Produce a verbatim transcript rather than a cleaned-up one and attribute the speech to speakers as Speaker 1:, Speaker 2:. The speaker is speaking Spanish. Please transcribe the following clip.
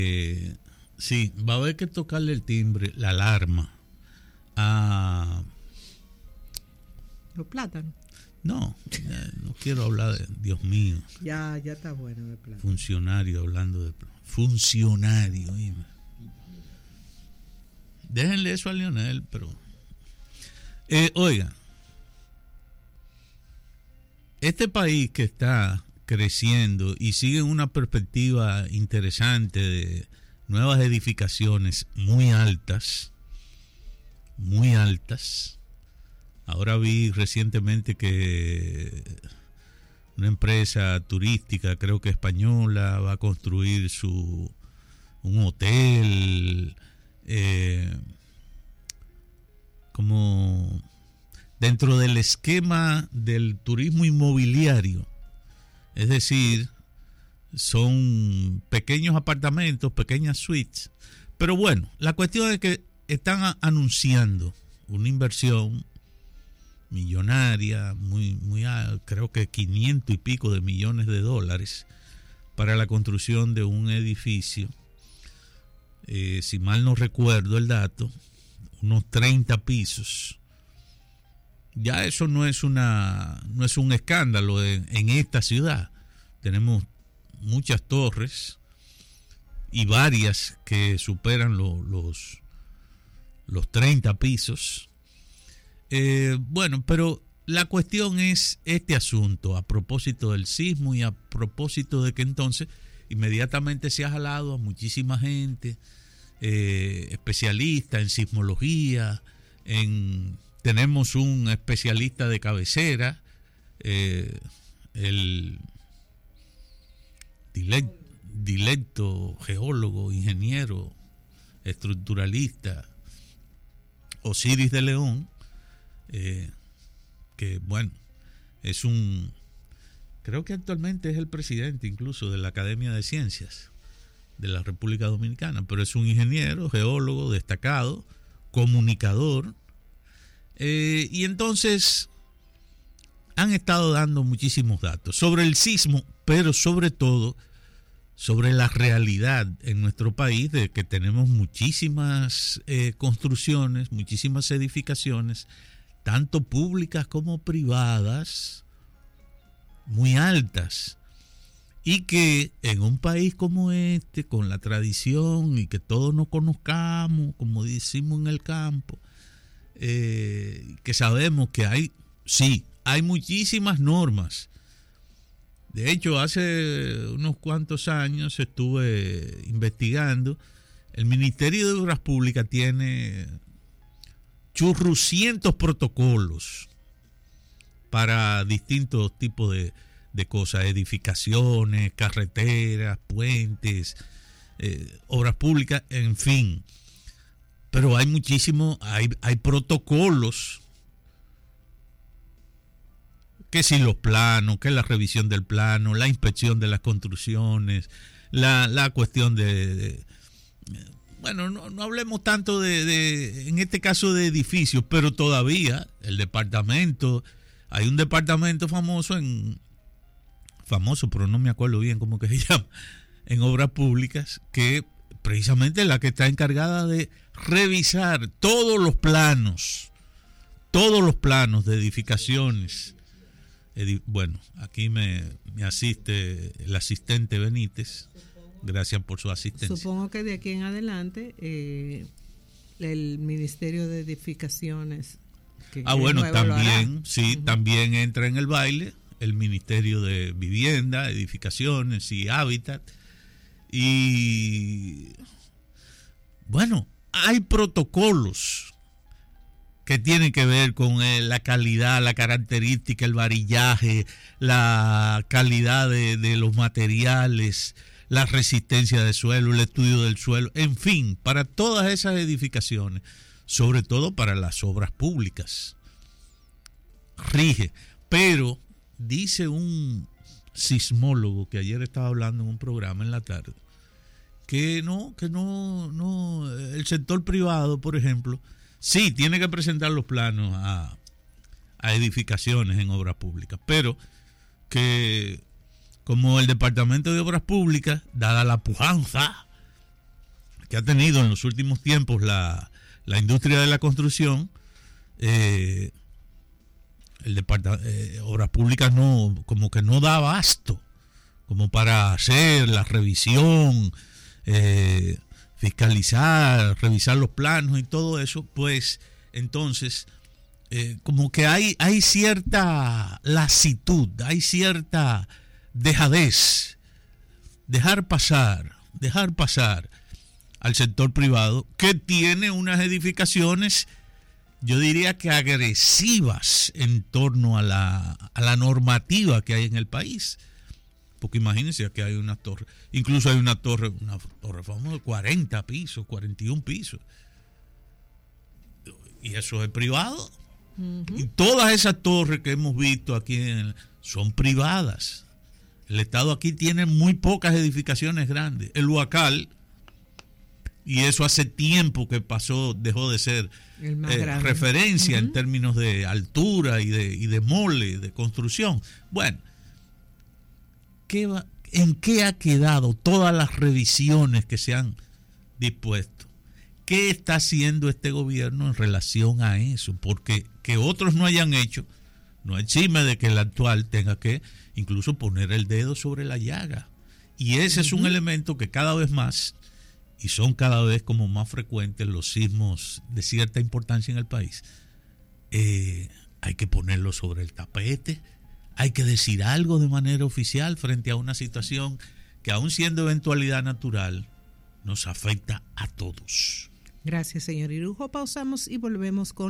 Speaker 1: Eh, sí, va a haber que tocarle el timbre, la alarma a...
Speaker 2: Los plátanos.
Speaker 1: No, no quiero hablar de... Dios mío.
Speaker 2: Ya, ya está bueno de plátano.
Speaker 1: Funcionario, hablando de... Funcionario. Dime. Déjenle eso a Lionel, pero... Eh, oiga, este país que está creciendo y sigue en una perspectiva interesante de nuevas edificaciones muy altas, muy altas. Ahora vi recientemente que una empresa turística, creo que española, va a construir su un hotel eh, como dentro del esquema del turismo inmobiliario. Es decir, son pequeños apartamentos, pequeñas suites. Pero bueno, la cuestión es que están a- anunciando una inversión millonaria, muy, muy, creo que quinientos y pico de millones de dólares para la construcción de un edificio. Eh, si mal no recuerdo el dato, unos treinta pisos. Ya eso no es una, no es un escándalo en, en esta ciudad. Tenemos muchas torres y varias que superan lo, los, los treinta pisos. Eh, bueno, pero la cuestión es este asunto a propósito del sismo y a propósito de que entonces inmediatamente se ha jalado a muchísima gente, eh, especialista en sismología, en, tenemos un especialista de cabecera, eh, el dilecto, dilecto geólogo, ingeniero, estructuralista, Osiris de León, eh, que bueno, es un, creo que actualmente es el presidente incluso de la Academia de Ciencias de la República Dominicana, pero es un ingeniero, geólogo destacado, comunicador, eh, y entonces han estado dando muchísimos datos sobre el sismo, pero sobre todo sobre la realidad en nuestro país de que tenemos muchísimas eh, construcciones, muchísimas edificaciones, tanto públicas como privadas, muy altas, y que en un país como este, con la tradición y que todos nos conozcamos, como decimos en el campo, eh, que sabemos que hay, sí, hay muchísimas normas. De hecho, hace unos cuantos años estuve investigando, el Ministerio de Obras Públicas tiene churrucientos protocolos para distintos tipos de, de cosas, edificaciones, carreteras, puentes, eh, obras públicas, en fin. Pero hay muchísimo, hay, hay protocolos, que si los planos, que la revisión del plano, la inspección de las construcciones, la, la cuestión de, de bueno, no, no hablemos tanto de, de, en este caso de edificios, pero todavía el departamento, hay un departamento famoso en, famoso, pero no me acuerdo bien cómo que se llama, en obras públicas, que precisamente es la que está encargada de revisar todos los planos, todos los planos de edificaciones. Edi- bueno, aquí me, me asiste el asistente Benítez. Gracias por su asistencia.
Speaker 2: Supongo que de aquí en adelante eh, el Ministerio de Edificaciones que
Speaker 1: ah bueno, también sí, uh-huh. También entra en el baile el Ministerio de Vivienda, Edificaciones y Hábitat. Y bueno, hay protocolos que tienen que ver con eh, la calidad, la característica, el varillaje, la calidad de, de los materiales, la resistencia del suelo, el estudio del suelo, en fin, para todas esas edificaciones, sobre todo para las obras públicas. Rige, pero dice un sismólogo que ayer estaba hablando en un programa en la tarde, que no, que no, no, el sector privado, por ejemplo, sí tiene que presentar los planos a, a edificaciones en obras públicas, pero que como el Departamento de Obras Públicas, dada la pujanza que ha tenido en los últimos tiempos la, la industria de la construcción, eh, el departamento eh, Obras Públicas no, como que no da abasto como para hacer la revisión, eh, fiscalizar, revisar los planos y todo eso. Pues entonces eh, como que hay, hay cierta lasitud, hay cierta dejadez, dejar pasar, dejar pasar al sector privado, que tiene unas edificaciones, yo diría que agresivas en torno a la, a la normativa que hay en el país. Porque imagínense que hay una torre, incluso hay una torre, una torre famosa de cuarenta pisos, cuarenta y un pisos. Y eso es privado. Uh-huh. Y todas esas torres que hemos visto aquí en, son privadas. El Estado aquí tiene muy pocas edificaciones grandes. El Huacal, y eso hace tiempo que pasó, dejó de ser eh, referencia uh-huh. en términos de altura y de, y de mole, de construcción. Bueno, ¿qué va, ¿en qué ha quedado todas las revisiones que se han dispuesto? ¿Qué está haciendo este gobierno en relación a eso? Porque que otros no hayan hecho no exime de que el actual tenga que incluso poner el dedo sobre la llaga. Y ese uh-huh. es un elemento que cada vez más, y son cada vez como más frecuentes los sismos de cierta importancia en el país, eh, hay que ponerlo sobre el tapete, hay que decir algo de manera oficial frente a una situación que, aun siendo eventualidad natural, nos afecta a todos.
Speaker 2: Gracias, señor Irujo. Pausamos y volvemos con